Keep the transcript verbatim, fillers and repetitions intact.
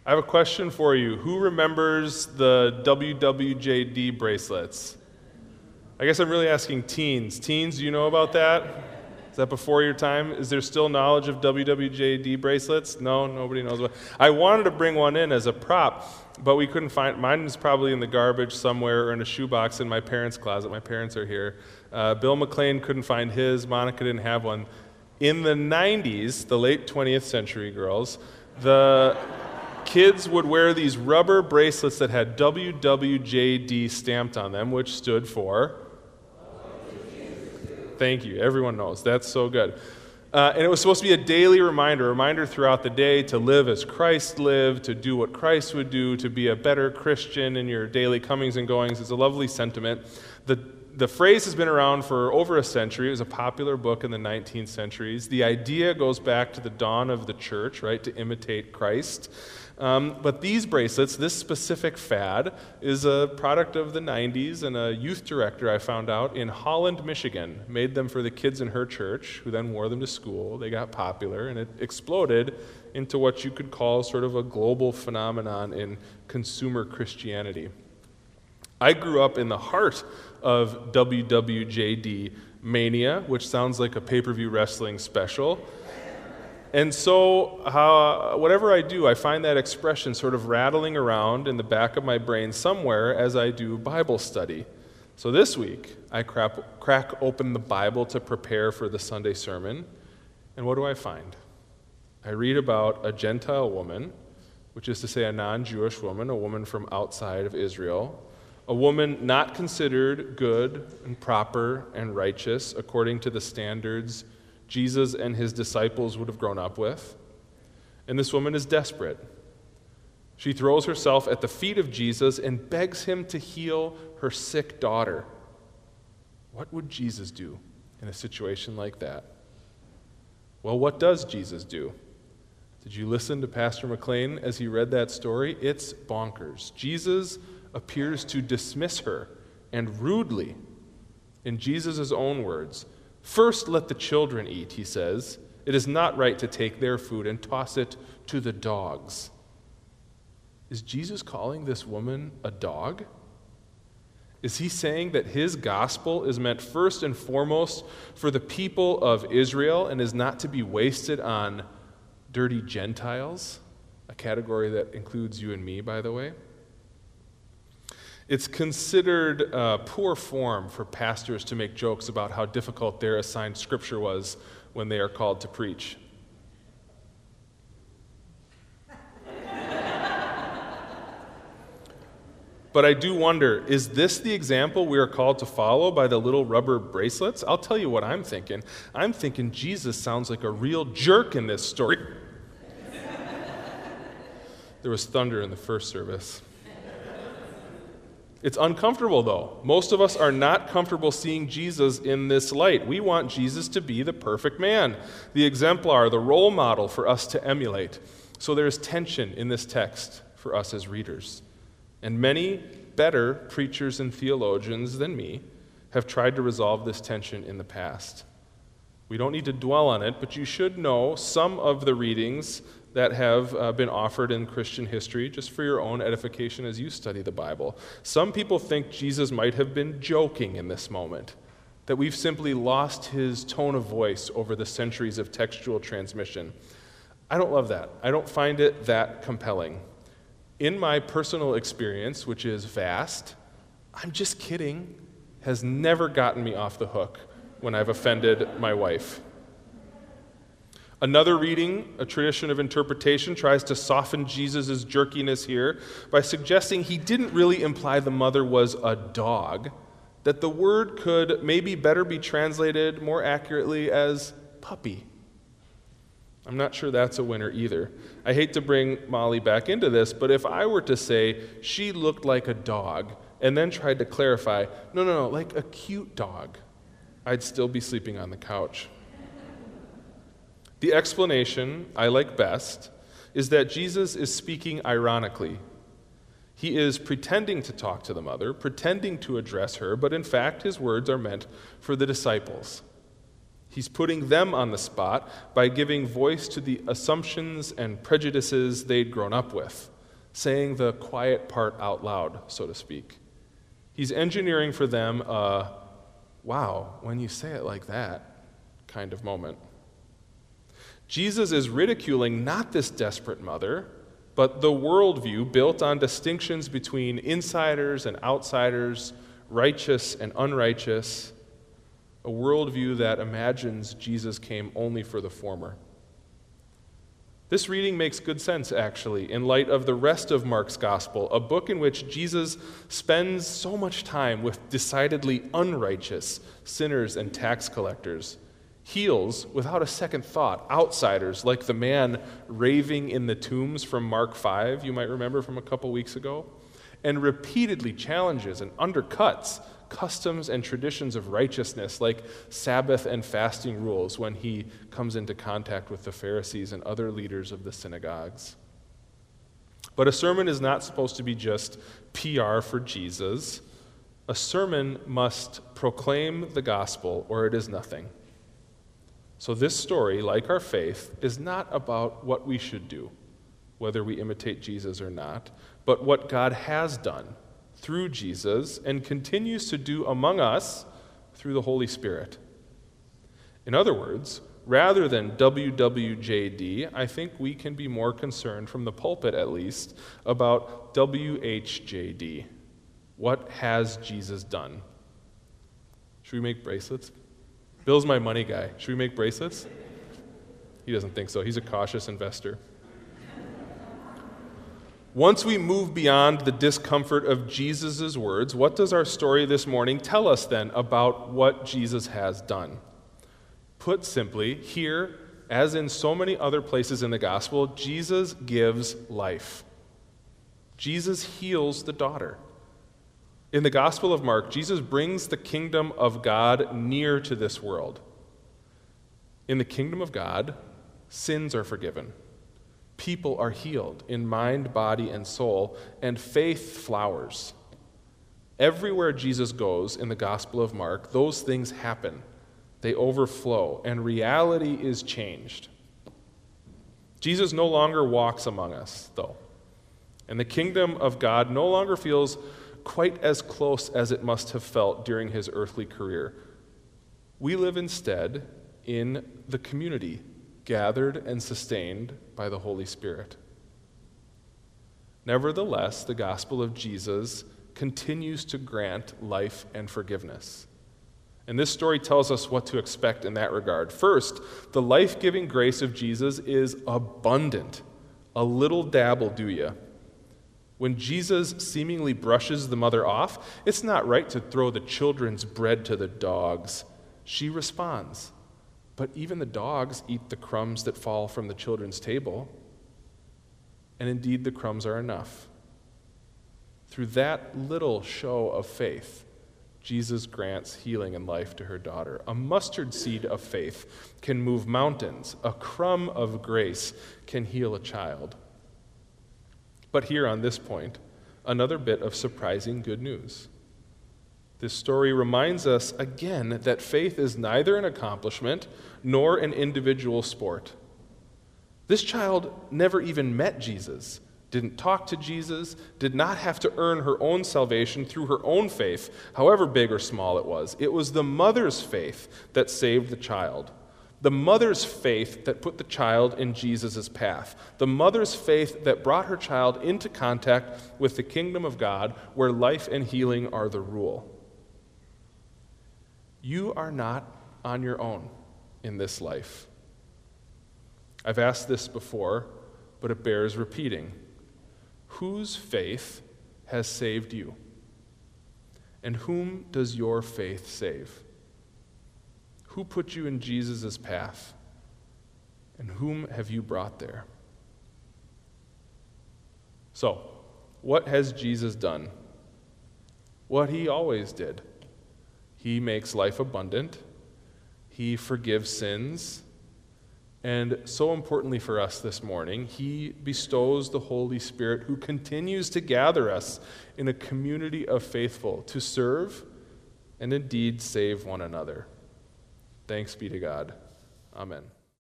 I have a question for you. Who remembers the W W J D bracelets? I guess I'm really asking teens. Teens, do you know about that? Is that before your time? Is there still knowledge of W W J D bracelets? No, nobody knows about it. I wanted to bring one in as a prop, but we couldn't find. Mine is probably in the garbage somewhere or in a shoebox in my parents' closet. My parents are here. Uh, Bill McLean couldn't find his. Monica didn't have one. In the nineties, the late twentieth century, girls, the kids would wear these rubber bracelets that had W W J D stamped on them, which stood for... Thank you. Everyone knows. That's so good. Uh, and it was supposed to be a daily reminder, a reminder throughout the day to live as Christ lived, to do what Christ would do, to be a better Christian in your daily comings and goings. It's a lovely sentiment. The The phrase has been around for over a century. It was a popular book in the nineteenth centuries. The idea goes back to the dawn of the church, right, to imitate Christ. Um, but these bracelets, this specific fad, is a product of the nineties, and a youth director, I found out, in Holland, Michigan, made them for the kids in her church, who then wore them to school. They got popular, and it exploded into what you could call sort of a global phenomenon in consumer Christianity. I grew up in the heart of W W J D mania, which sounds like a pay-per-view wrestling special. And so uh, whatever I do, I find that expression sort of rattling around in the back of my brain somewhere as I do Bible study. So this week, I crap, crack open the Bible to prepare for the Sunday sermon, and what do I find? I read about a Gentile woman, which is to say a non-Jewish woman, a woman from outside of Israel, a woman not considered good and proper and righteous according to the standards Jesus and his disciples would have grown up with. And this woman is desperate. She throws herself at the feet of Jesus and begs him to heal her sick daughter. What would Jesus do in a situation like that? Well, what does Jesus do? Did you listen to Pastor McLean as he read that story? It's bonkers. Jesus appears to dismiss her, and rudely, in Jesus' own words, "First let the children eat," he says. "It is not right to take their food and toss it to the dogs." Is Jesus calling this woman a dog? Is he saying that his gospel is meant first and foremost for the people of Israel and is not to be wasted on dirty Gentiles, a category that includes you and me, by the way? It's considered uh, poor form for pastors to make jokes about how difficult their assigned scripture was when they are called to preach. But I do wonder, is this the example we are called to follow by the little rubber bracelets? I'll tell you what I'm thinking. I'm thinking Jesus sounds like a real jerk in this story. There was thunder in the first service. It's uncomfortable, though. Most of us are not comfortable seeing Jesus in this light. We want Jesus to be the perfect man, the exemplar, the role model for us to emulate. So there's tension in this text for us as readers. And many better preachers and theologians than me have tried to resolve this tension in the past. We don't need to dwell on it, but you should know some of the readings that have uh, been offered in Christian history, just for your own edification as you study the Bible. Some people think Jesus might have been joking in this moment, that we've simply lost his tone of voice over the centuries of textual transmission. I don't love that. I don't find it that compelling. In my personal experience, which is vast, "I'm just kidding" has never gotten me off the hook when I've offended my wife. Another reading, a tradition of interpretation, tries to soften Jesus' jerkiness here by suggesting he didn't really imply the mother was a dog, that the word could maybe better be translated more accurately as puppy. I'm not sure that's a winner either. I hate to bring Molly back into this, but if I were to say she looked like a dog and then tried to clarify, no, no, no, like a cute dog, I'd still be sleeping on the couch. The explanation I like best is that Jesus is speaking ironically. He is pretending to talk to the mother, pretending to address her, but in fact his words are meant for the disciples. He's putting them on the spot by giving voice to the assumptions and prejudices they'd grown up with. saying the quiet part out loud, so to speak. He's engineering for them a, wow, when you say it like that kind of moment. Jesus is ridiculing not this desperate mother, but the worldview built on distinctions between insiders and outsiders, righteous and unrighteous, a worldview that imagines Jesus came only for the former. This reading makes good sense, actually, in light of the rest of Mark's gospel, a book in which Jesus spends so much time with decidedly unrighteous sinners and tax collectors, heals, without a second thought, outsiders like the man raving in the tombs from Mark five, you might remember from a couple weeks ago, and repeatedly challenges and undercuts customs and traditions of righteousness like Sabbath and fasting rules when he comes into contact with the Pharisees and other leaders of the synagogues. But a sermon is not supposed to be just P R for Jesus. A sermon must proclaim the gospel or it is nothing. So this story, like our faith, is not about what we should do, whether we imitate Jesus or not, but what God has done through Jesus and continues to do among us through the Holy Spirit. In other words, rather than W W J D, I think we can be more concerned, from the pulpit at least, about W H J D. What has Jesus done? Should we make bracelets? Bill's my money guy. Should we make bracelets? He doesn't think so. He's a cautious investor. Once we move beyond the discomfort of Jesus' words, what does our story this morning tell us then about what Jesus has done? Put simply, here, as in so many other places in the gospel, Jesus gives life. Jesus heals the daughter. In the Gospel of Mark, Jesus brings the kingdom of God near to this world. In the kingdom of God, sins are forgiven. People are healed in mind, body, and soul, and faith flowers. Everywhere Jesus goes in the Gospel of Mark, those things happen. They overflow, and reality is changed. Jesus no longer walks among us, though, and the kingdom of God no longer feels quite as close as it must have felt during his earthly career. We live instead in the community, gathered and sustained by the Holy Spirit. Nevertheless, the gospel of Jesus continues to grant life and forgiveness. And this story tells us what to expect in that regard. First, the life-giving grace of Jesus is abundant. A little dab will do ya. When Jesus seemingly brushes the mother off, it's not right to throw the children's bread to the dogs. She responds, but even the dogs eat the crumbs that fall from the children's table. And indeed, the crumbs are enough. Through that little show of faith, Jesus grants healing and life to her daughter. A mustard seed of faith can move mountains. A crumb of grace can heal a child. But here on this point, another bit of surprising good news. This story reminds us again that faith is neither an accomplishment nor an individual sport. This child never even met Jesus, didn't talk to Jesus, did not have to earn her own salvation through her own faith, however big or small it was. It was the mother's faith that saved the child. The mother's faith that put the child in Jesus' path. The mother's faith that brought her child into contact with the kingdom of God, where life and healing are the rule. You are not on your own in this life. I've asked this before, but it bears repeating. Whose faith has saved you? And whom does your faith save? Who put you in Jesus' path? And whom have you brought there? So, what has Jesus done? What he always did. He makes life abundant. He forgives sins. And so importantly for us this morning, he bestows the Holy Spirit who continues to gather us in a community of faithful to serve and indeed save one another. Thanks be to God. Amen.